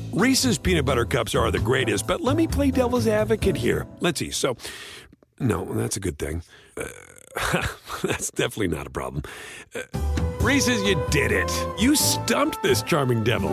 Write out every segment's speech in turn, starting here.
Reese's peanut butter cups are the greatest, but let me play devil's advocate here. Let's see. So, no, that's a good thing. That's definitely not a problem. Reese's, you did it. You stumped this charming devil.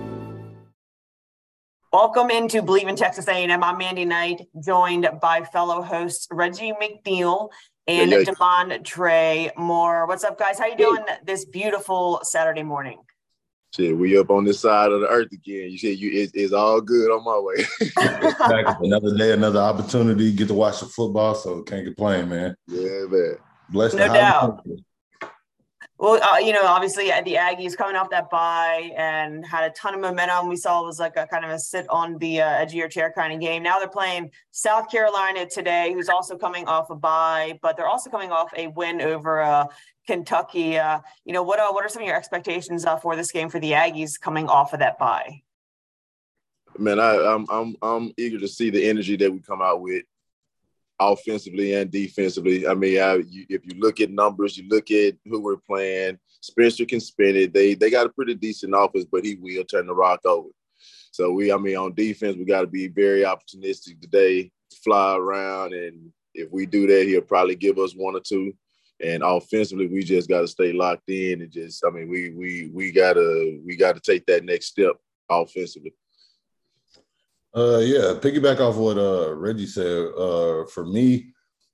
Welcome into Believe in Texas A&M. I'm Mandy Knight, joined by fellow hosts Reggie McNeil and Demond Trey Moore. What's up, guys? How you doing this beautiful Saturday morning? Shit, we up on this side of the earth again. You said it's all good on my way. Exactly. Another day, another opportunity. Get to watch the football, so can't complain, man. Yeah, man. Blessed. No doubt. Well, obviously the Aggies coming off that bye and had a ton of momentum. We saw it was like a kind of a sit on the edge of your chair kind of game. Now they're playing South Carolina today, who's also coming off a bye, but they're also coming off a win over Kentucky. What are some of your expectations for this game for the Aggies coming off of that bye? Man, I'm eager to see the energy that we come out with, offensively and defensively. I mean, if you look at numbers, you look at who we're playing, Spencer can spin it. They got a pretty decent offense, but he will turn the rock over. So on defense, we got to be very opportunistic today, fly around, and if we do that, he'll probably give us one or two. And offensively, we just got to stay locked in and we gotta take that next step offensively. Piggyback off what Reggie said. For me,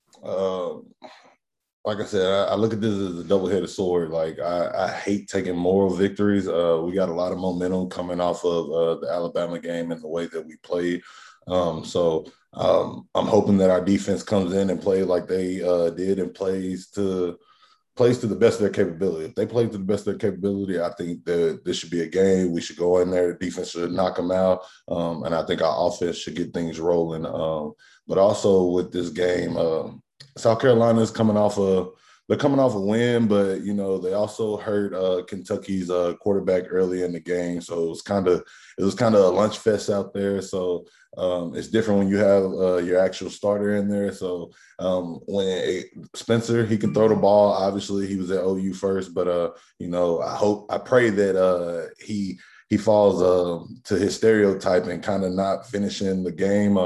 like I said, I look at this as a double-headed sword. Like I hate taking moral victories. We got a lot of momentum coming off of the Alabama game and the way that we played. So I'm hoping that our defense comes in and play like they did and plays to the best of their capability. If they play to the best of their capability, I think that this should be a game. We should go in there. The defense should knock them out. And I think our offense should get things rolling. But also with this game, South Carolina is coming off a win, but, they also hurt Kentucky's quarterback early in the game. So it was kind of a lunch fest out there. So it's different when you have your actual starter in there. So when Spencer, he can throw the ball. Obviously, he was at OU first, but I pray that he falls to his stereotype and kind of not finishing the game.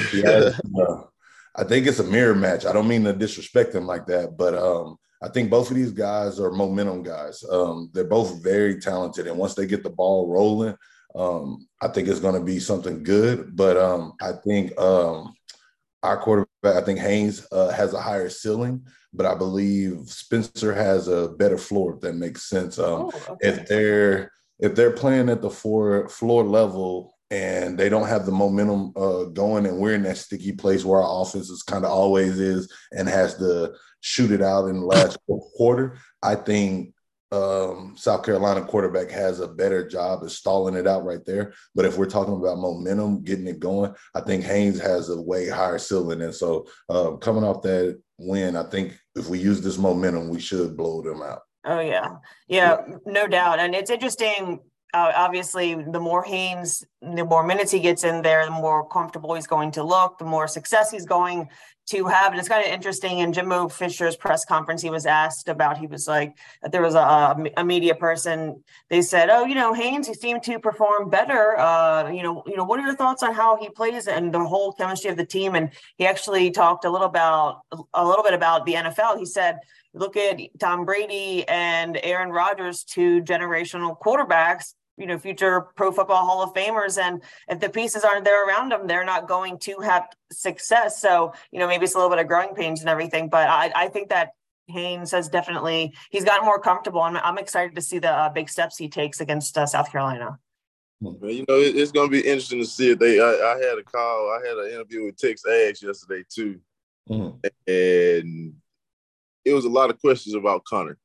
I think it's a mirror match. I don't mean to disrespect him like that, but I think both of these guys are momentum guys. They're both very talented, and once they get the ball rolling, I think it's going to be something good. But I think our quarterback, I think Haynes has a higher ceiling, but I believe Spencer has a better floor, if that makes sense. If they're playing at the floor level and they don't have the momentum going, and we're in that sticky place where our offense is kind of always is and has to shoot it out in the last quarter, I think South Carolina quarterback has a better job of stalling it out right there. But if we're talking about momentum, getting it going, I think Haynes has a way higher ceiling. And so coming off that win, I think if we use this momentum, we should blow them out. Oh, yeah. Yeah, no doubt. And it's interesting. Obviously, the more minutes he gets in there, the more comfortable he's going to look, the more success he's going to have. And it's kind of interesting. In Jimbo Fisher's press conference, he was asked about, he was like, there was a media person. They said, Haynes, he seemed to perform better. What are your thoughts on how he plays and the whole chemistry of the team? And he actually talked a little bit about the NFL. He said, look at Tom Brady and Aaron Rodgers, two generational quarterbacks, future Pro Football Hall of Famers. And if the pieces aren't there around them, they're not going to have success. So, maybe it's a little bit of growing pains and everything. But I think that Haynes has he's gotten more comfortable. And I'm excited to see the big steps he takes against South Carolina. Well, it's going to be interesting to see if I had an interview with Tex Aggs yesterday too. Mm-hmm. And it was a lot of questions about Connor.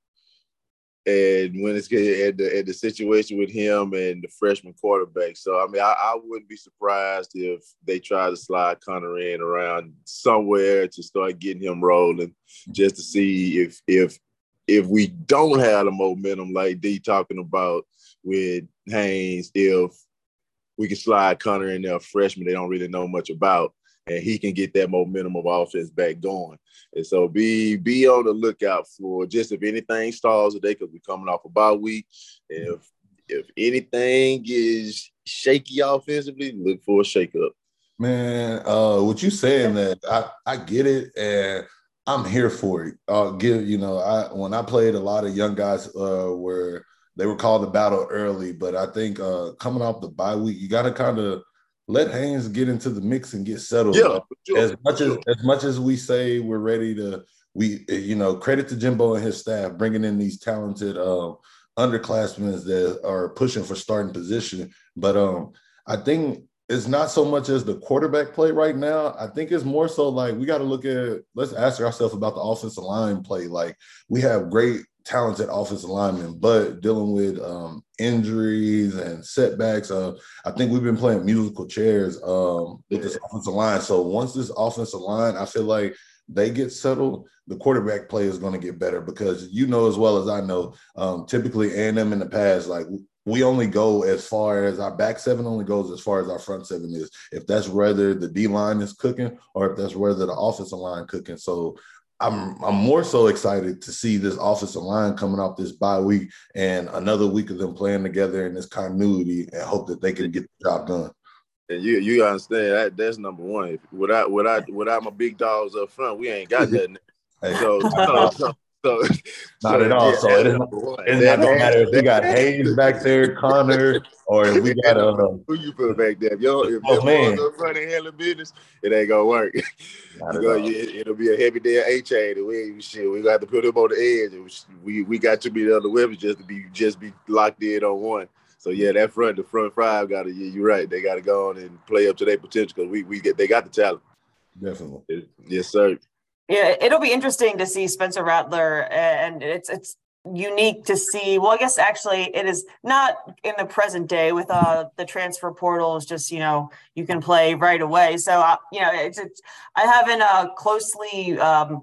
And when it's at the situation with him and the freshman quarterback. So, I wouldn't be surprised if they try to slide Connor in around somewhere to start getting him rolling, just to see if we don't have the momentum like D talking about with Haynes, if we can slide Connor in there, a freshman they don't really know much about, and he can get that momentum of offense back going. And so be on the lookout for just if anything stalls today, because we're coming off a bye week. If anything is shaky offensively, look for a shakeup. Man, what you saying that I get it, and I'm here for it. When I played, a lot of young guys where they were called to battle early, but I think coming off the bye week, you got to kind of let Haynes get into the mix and get settled. Yeah, as much as we say we're ready to, credit to Jimbo and his staff bringing in these talented underclassmen that are pushing for starting position. But I think it's not so much as the quarterback play right now. I think it's more so like we got to let's ask ourselves about the offensive line play. Like, we have great, talented offensive linemen, but dealing with injuries and setbacks. I think we've been playing musical chairs with this offensive line. So once this offensive line, I feel like they get settled, the quarterback play is going to get better, because as well as I know, typically A&M in the past, like, we only go as far as our back seven only goes as far as our front seven is. If that's whether the D line is cooking or if that's whether the offensive line cooking. So I'm more so excited to see this offensive line coming off this bye week and another week of them playing together in this continuity, and hope that they can get the job done. And you understand that's number one. Without my big dogs up front, we ain't got nothing. So not at all. Yeah, so it's not gonna matter if we got Haynes back there, Connor, or if we got who you put back there. If your boys up front and handling business, it ain't gonna work. It'll be a heavy day of A-chain. We gonna have to put him on the edge. We got too many other weapons just to be locked in on one. So yeah, the front five gotta. You're right. They gotta go on and play up to their potential, because they got the talent. Definitely. Yes, sir. Yeah, it'll be interesting to see Spencer Rattler, and it's unique to see. Well, I guess actually it is not in the present day with the transfer portal is just, you can play right away. So, I haven't closely,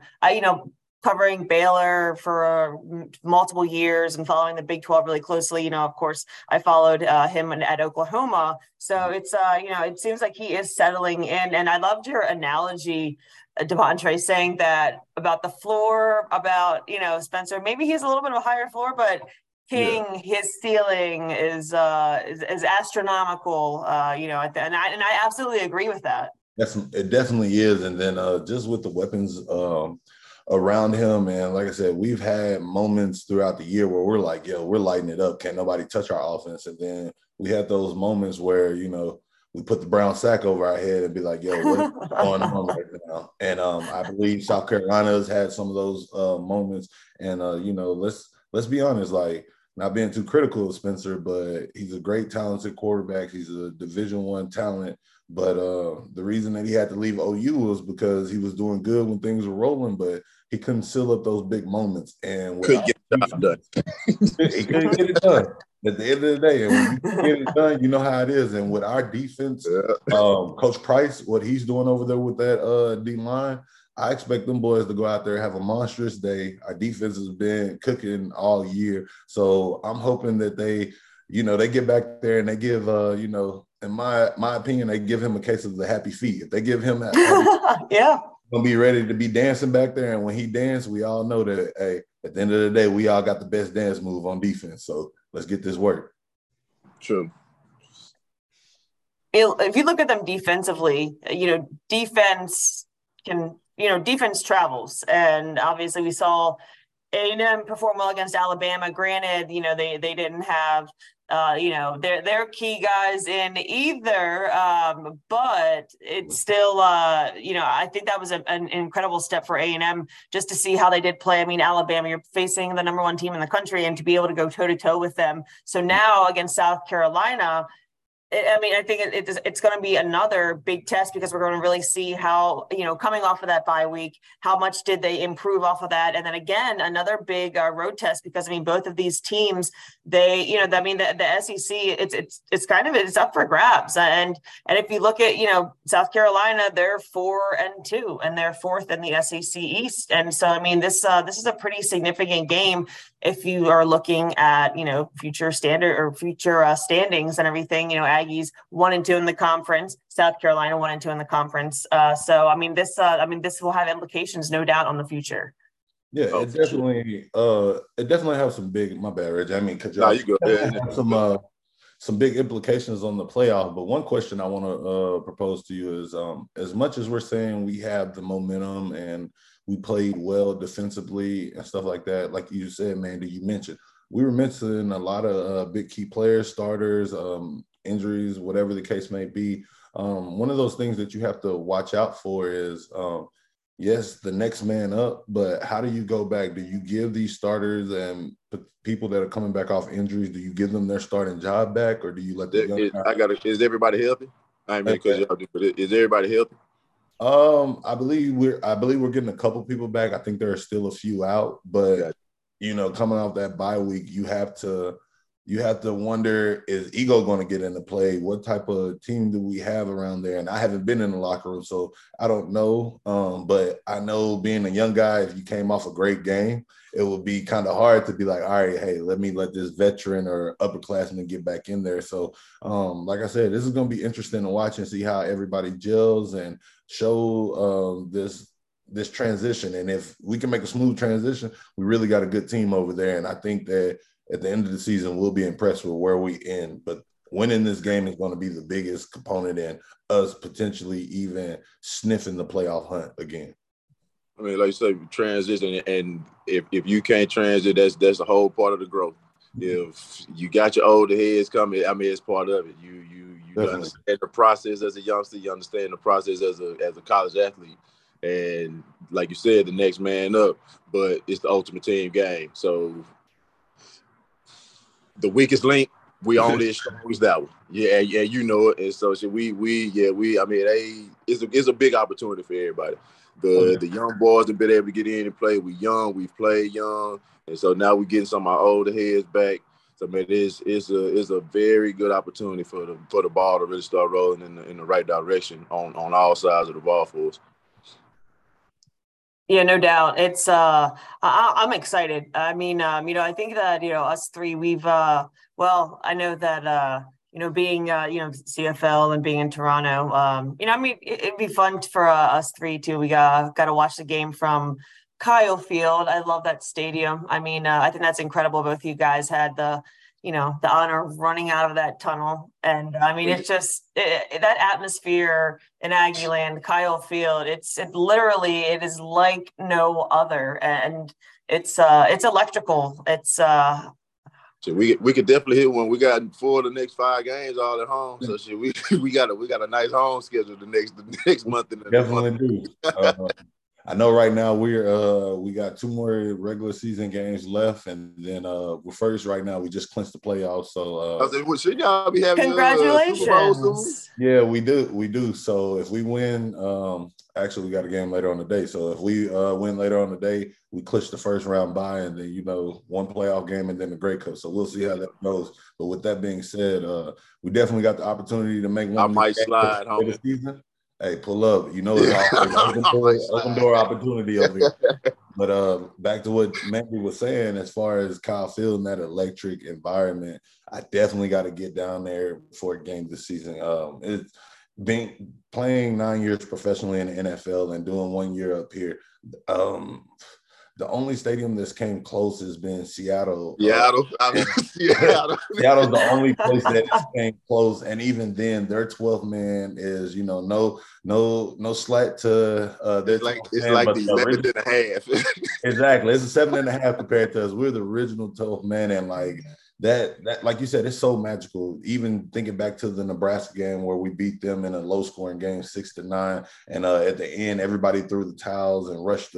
covering Baylor for multiple years and following the Big 12 really closely. Of course, I followed him at Oklahoma. So it's, it seems like he is settling in. And I loved your analogy, Devontre, saying that about the floor, about, Spencer, maybe he's a little bit of a higher floor, but King, his ceiling is astronomical, and I absolutely agree with that. It definitely is. And then just with the weapons around him, man, like I said, we've had moments throughout the year where we're like, we're lighting it up. Can't nobody touch our offense. And then we had those moments where, we put the brown sack over our head and be like, what's going on right now? And I believe South Carolina has had some of those moments. And, let's be honest, like, not being too critical of Spencer, but he's a great, talented quarterback. He's a Division I talent. But the reason that he had to leave OU was because he was doing good when things were rolling, but he couldn't seal up those big moments. And couldn't get it done. He couldn't get it done. At the end of the day, and when you get it done, you know how it is. And with our defense, Coach Price, what he's doing over there with that D line, I expect them boys to go out there and have a monstrous day. Our defense has been cooking all year. So I'm hoping that they get back there and they give, in my opinion, they give him a case of the happy feet. If they give him that, gonna be ready to be dancing back there. And when he dances, we all know that, hey, at the end of the day, we all got the best dance move on defense. So let's get this work. True. If you look at them defensively, defense travels. And obviously we saw A&M perform well against Alabama. Granted, they didn't have, their key guys in either, but it's still, I think that was an incredible step for A&M just to see how they did play. I mean, Alabama, you're facing the number one team in the country, and to be able to go toe-to-toe with them. So now against South Carolina, I think it's going to be another big test, because we're going to really see how, coming off of that bye week, how much did they improve off of that? And then again, another big road test, because both of these teams, the SEC, it's up for grabs. And if you look at, South Carolina, they're 4-2 and they're fourth in the SEC East. And so, this is a pretty significant game if you are looking at, future standings and everything. Aggies 1-2 in the conference, South Carolina 1-2 in the conference. This will have implications, no doubt, on the future. Yeah, it definitely has some big. My bad, Reg. I mean, you go ahead. some big implications on the playoff. But one question I want to propose to you is, as much as we're saying we have the momentum and we played well defensively and stuff like that, like you said, Mandy, you mentioned, we were missing a lot of big key players, starters, injuries, whatever the case may be. One of those things that you have to watch out for is, yes, the next man up, but how do you go back? Do you give these starters and people that are coming back off injuries, do you give them their starting job back, or do you let them? Is everybody healthy? I mean, because is everybody healthy? I believe we're getting a couple people back. I think there are still a few out, but coming off that bye week, you have to wonder, is ego going to get into play? What type of team do we have around there? And I haven't been in the locker room, so I don't know. But I know, being a young guy, if you came off a great game, it would be kind of hard to be like, all right, hey, let this veteran or upperclassman get back in there. So, like I said, this is going to be interesting to watch and see how everybody gels and show this transition. And if we can make a smooth transition, we really got a good team over there. And I think that at the end of the season, we'll be impressed with where we end. But winning this game is going to be the biggest component in us potentially even sniffing the playoff hunt again. I mean, like you say, transition, and if you can't transit, that's the whole part of the growth. If you got your older heads coming, I mean, it's part of it. You understand the process as a youngster. You understand the process as a college athlete. And like you said, the next man up, but it's the ultimate team game. So the weakest link, we only as strong as that one. Yeah, you know it. And so it's a big opportunity for everybody. The young boys have been able to get in and play. We young, we've played young, and so now we're getting some of our older heads back. So man, it's a very good opportunity for the ball to really start rolling in the right direction on all sides of the ball for us. Yeah, no doubt. It's I'm excited. I mean, I think that, us three, we've I know that being CFL and being in Toronto, it'd be fun for us three too. We got to watch the game from Kyle Field. I love that stadium. I mean, I think that's incredible. Both of you guys had the honor of running out of that tunnel. And I mean, it's just that atmosphere in Aggieland, Kyle Field, it is like no other. And it's electrical. It's So we could definitely hit one. We got 4 of the next 5 games all at home. So we got a nice home schedule the next month. Definitely do. I know right now we got 2 more regular season games left, and then we're first right now. We just clinched the playoffs. So should y'all be having congratulations? Yeah, we do. So if we win, actually we got a game later on the day. So if we win later on the day, we clinch the first round bye, and then 1 playoff game and then the Grey Cup. So we'll see how that goes. But with that being said, we definitely got the opportunity to make one. I might slide home this season. Hey, pull up. It's open door opportunity over here. But back to what Mandy was saying, as far as Kyle Field in that electric environment, I definitely got to get down there for a game this season. It's been playing 9 years professionally in the NFL and doing 1 year up here. The only stadium that's came close has been Seattle. Seattle's the only place that came close, and even then, their 12th man is no slack to. It's like the 11.5. Exactly, it's a 7.5 compared to us. We're the original 12th man, and like that, like you said, it's so magical. Even thinking back to the Nebraska game where we beat them in a low-scoring game, 6-9, and at the end, everybody threw the towels and rushed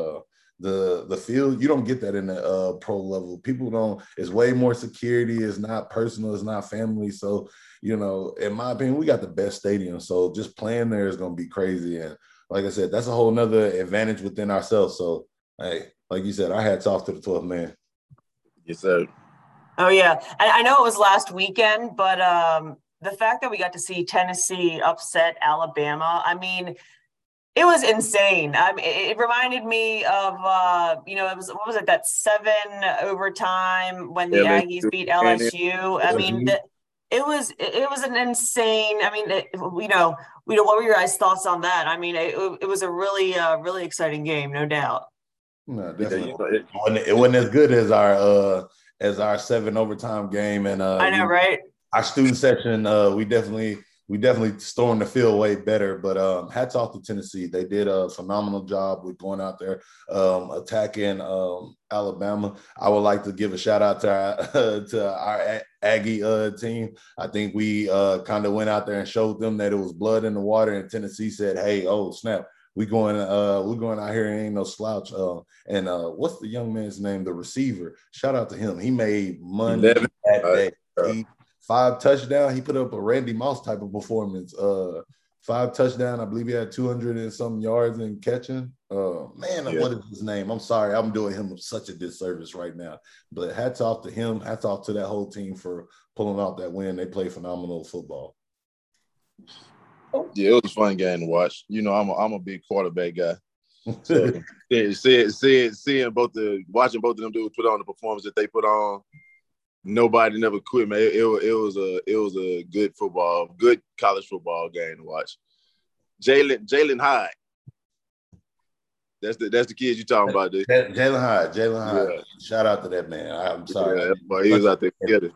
the field. You don't get that in the pro level. People don't. It's way more security. It's not personal. It's not family. So in my opinion, we got the best stadium. So just playing there is going to be crazy. And like I said, that's a whole nother advantage within ourselves. So hey, like you said, our hats off to the 12th man. Yes, sir. Oh yeah, I know it was last weekend, but the fact that we got to see Tennessee upset Alabama, I mean, it was insane. I mean, it reminded me of, what was it, that 7 overtime when the Aggies beat LSU. I mean, it was an insane. I mean, what were your guys' thoughts on that? I mean, it was a really, really exciting game, no doubt. No, definitely. It wasn't as good as our 7 overtime game, and I know, right? our student section, we definitely stormed the field way better. But hats off to Tennessee. They did a phenomenal job with going out there, attacking Alabama. I would like to give a shout out to our Aggie team. I think we kind of went out there and showed them that it was blood in the water, and Tennessee said, "Hey, oh snap, we're going out here and ain't no slouch." And what's the young man's name? The receiver. Shout out to him. He made money that day. 5 touchdowns. He put up a Randy Moss type of performance. 5 touchdowns. I believe he had 200 and some yards in catching. What is his name? I'm sorry. I'm doing him such a disservice right now. But hats off to him. Hats off to that whole team for pulling off that win. They play phenomenal football. Yeah, it was a fun game to watch. You know, I'm a big quarterback guy. So watching both of them dudes put on the performance that they put on, nobody never quit, man. It was a good college football game to watch. Jalen Hyde. That's the kid you talking about, dude. Jalen Hyde. Yeah. Shout out to that man. I'm sorry. Yeah, boy, he was out there together.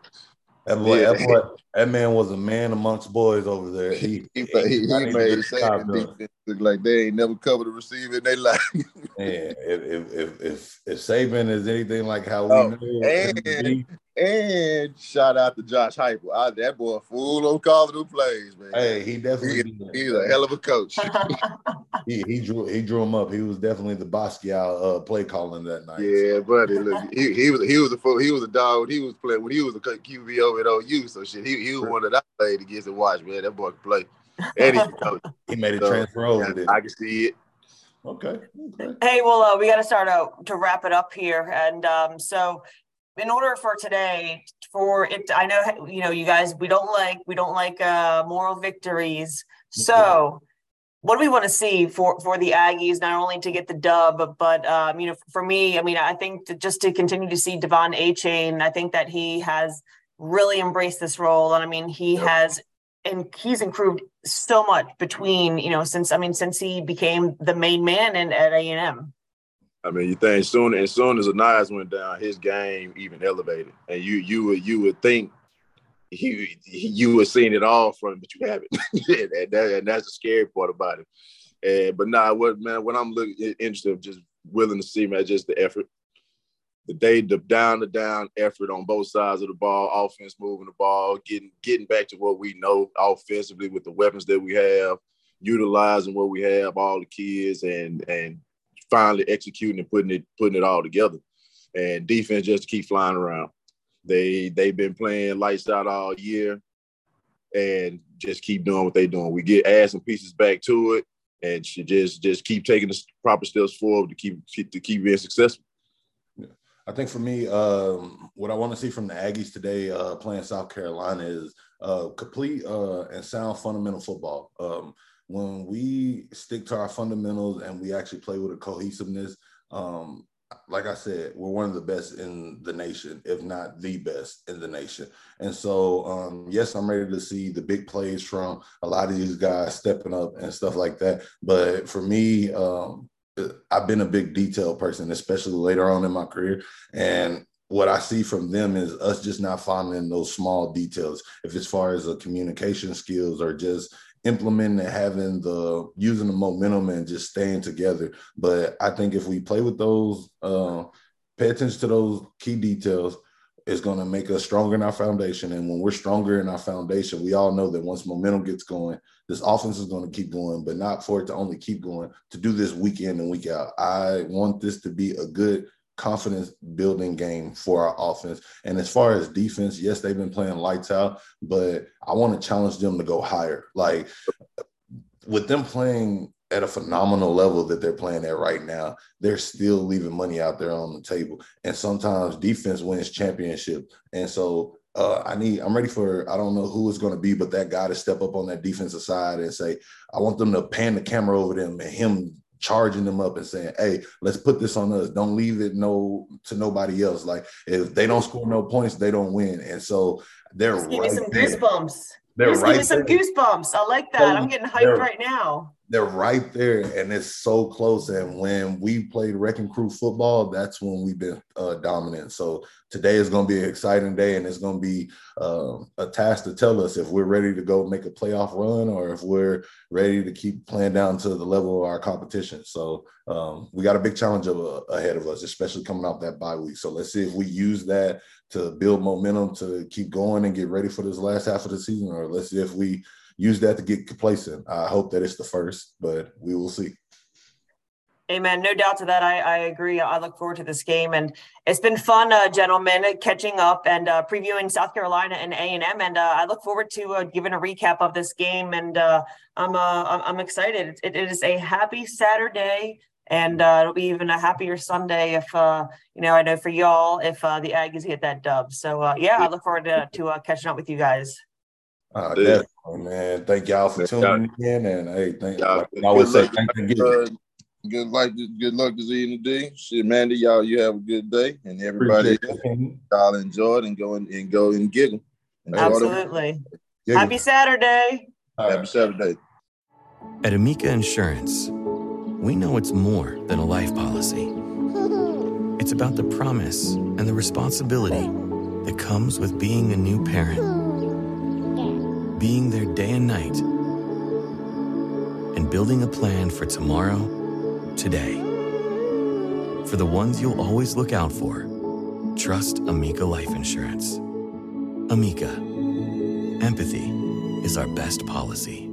That man was a man amongst boys over there. He made Saban defense look like they ain't never covered a receiver in their life. Man, if Saban is anything like how we know, and shout out to Josh Heupel. That boy a fool on calling them plays, man. Hey, he definitely he's a hell of a coach. he drew him up. He was definitely the Basquiat play calling that night. Yeah, buddy. Look, he was a fool. He was a dog. He was playing when he was a QB over at OU. So shit, he was one that I played against and watched, man. That boy could play. And he could coach. He made a transfer over. I can see it. Okay. Hey, well, we got to start out to wrap it up here, and so. In order for today, I know, you know, you guys, we don't like moral victories. So what do we want to see for the Aggies, not only to get the dub, but, you know, for me, I mean, I think just to continue to see Devon Achane, I think that he has really embraced this role. And I mean, he's improved so much between, you know, since he became the main man at A&M. I mean, you think as soon as Ainias went down, his game even elevated, and you would think you were seeing it all from him, but you haven't, and that's the scary part about it. But what I'm interested, just willing to see, man, just the effort, the down effort on both sides of the ball, offense moving the ball, getting back to what we know offensively with the weapons that we have, utilizing what we have, all the kids, and finally executing and putting it all together, and defense just keep flying around. They've been playing lights out all year, and just keep doing what they're doing. We add some pieces back to it, and should just keep taking the proper steps forward to keep being successful. Yeah. I think for me, what I want to see from the Aggies today, playing South Carolina, is complete and sound fundamental football. When we stick to our fundamentals and we actually play with a cohesiveness, like I said, we're one of the best in the nation, if not the best in the nation. And so, yes, I'm ready to see the big plays from a lot of these guys stepping up and stuff like that. But for me, I've been a big detail person, especially later on in my career. And what I see from them is us just not finding those small details, if as far as the communication skills or just implementing and using the momentum and just staying together. But I think if we play with those, pay attention to those key details, it's going to make us stronger in our foundation. And when we're stronger in our foundation, we all know that once momentum gets going, this offense is going to keep going, but not for it to only keep going, to do this week in and week out. I want this to be a good confidence building game for our offense. And as far as defense, yes, they've been playing lights out, but I want to challenge them to go higher. Like, with them playing at a phenomenal level that they're playing at right now, they're still leaving money out there on the table. And sometimes defense wins championship. And so I'm ready for, I don't know who it's going to be, but that guy to step up on that defensive side and say, I want them to pan the camera over them and him charging them up and saying, hey, let's put this on us. Don't leave it to nobody else. Like, if they don't score no points, they don't win. And so they're give me some goosebumps. They're just right give me some there. goosebumps. I like that. I'm getting hyped right now. They're right there, and it's so close. And when we played Wrecking Crew football, that's when we've been dominant. So today is going to be an exciting day, and it's going to be a task to tell us if we're ready to go make a playoff run or if we're ready to keep playing down to the level of our competition. So we got a big challenge ahead of us, especially coming off that bye week. So let's see if we use that to build momentum to keep going and get ready for this last half of the season, or let's see if we use that to get complacent. I hope that it's the first, but we will see. Amen. No doubt to that. I agree. I look forward to this game, and it's been fun, gentlemen, catching up and previewing South Carolina and A&M. And I look forward to giving a recap of this game. And I'm excited. It is a happy Saturday, and it'll be even a happier Sunday if I know for y'all if the Aggies get that dub. So I look forward to catching up with you guys. Definitely, man. Thank y'all for tuning in, and hey, thank y'all. Like I always say, thank you. Good luck this evening, D. Shit, Mandy, y'all, you have a good day, and everybody, y'all enjoy it and go and get them. Absolutely. Happy Saturday. Happy Saturday. At Amica Insurance, we know it's more than a life policy. It's about the promise and the responsibility that comes with being a new parent. Being there day and night, and building a plan for tomorrow, today. For the ones you'll always look out for, trust Amica Life Insurance. Amica, empathy is our best policy.